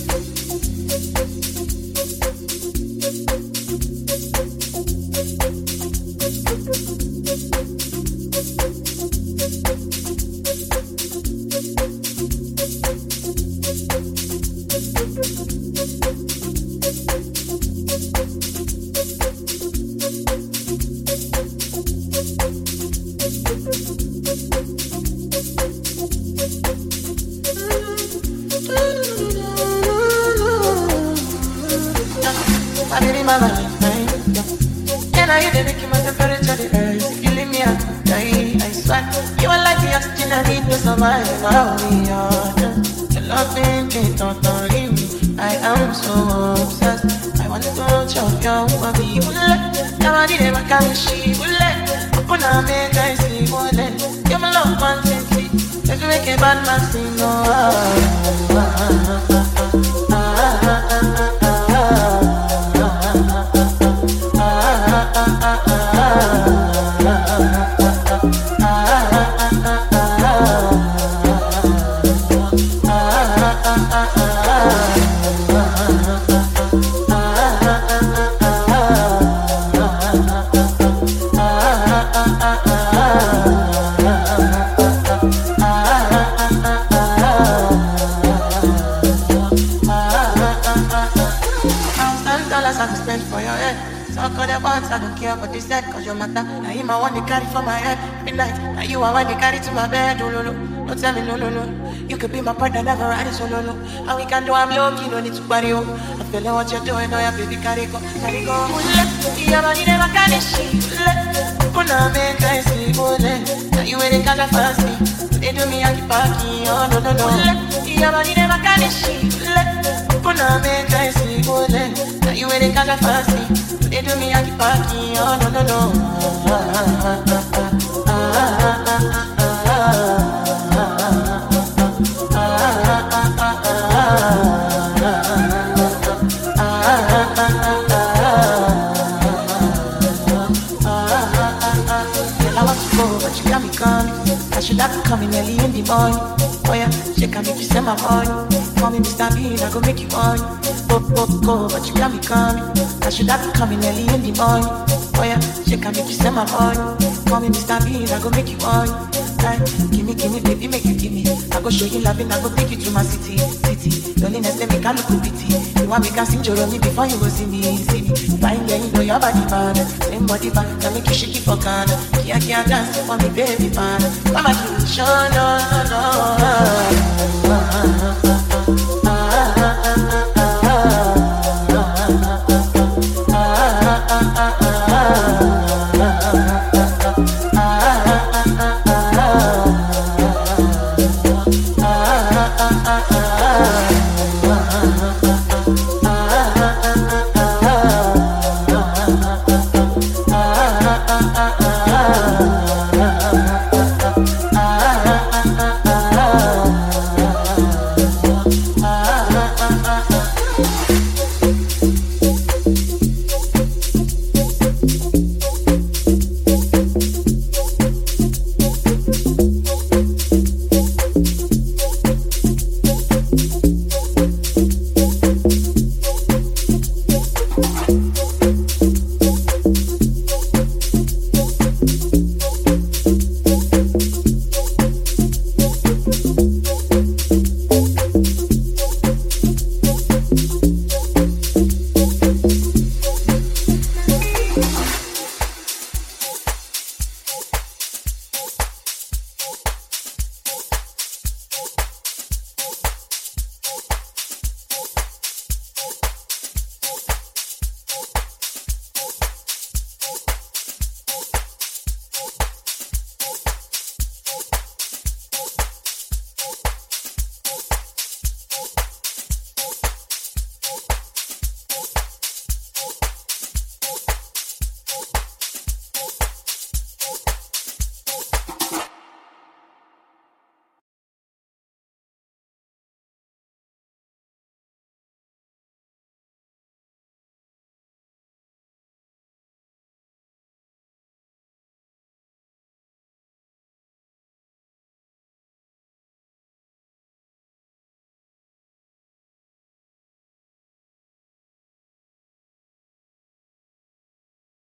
My baby, my Valentine. Can I hear the making my temperature the rise? If you leave me, I could die. I swear, you are like the oxygen I need to survive. I'll be honest. Your love ain't totally me. I am so obsessed. I want to touch your body. Now I did it, I can't see. Open up, make I see. You're my love, man, simply. If you make a bad man sing, I can spend for your head. Talk all the ones I don't care what they said, cause your matter. Now him I want to carry for my head. Midnight, now you I want to carry to my bed. Oh, no, no. Don't tell me no, no, no. You could be my partner, never ride it solo, no. And we can do I'm low key, no need to worry, oh. I feel like what you're doing, oh yeah, baby, carry go. Yeah, man, you never can shit. Kuna make I sleep, oh, now you ain't catch a fast me. They do me and keep parking, oh, no, no, no. Yeah, man, you never can shit. Kuna make I sleep, oh, now you ain't catch a fast me. They do me and keep parking, oh, no, no, no. But you got me coming. I should have been coming early in the morning. Oh yeah, she can make you send my money. Call me Mr. Bean, I go make you money. Go, but you got me coming. I should have been coming early in the morning. Oh yeah, she can make you send my money. Call me Mr. Bean, I go make you money. Give me, baby, make you give me. I go show you loving, I go take you to my city. Loneliness, let me can look pity. You want me can sing your me before you go see me. Fine, yeah, you know your body bad. Same body bad, can make you shake it for Ghana. Can't dance for me, baby, man. Mama, you show no.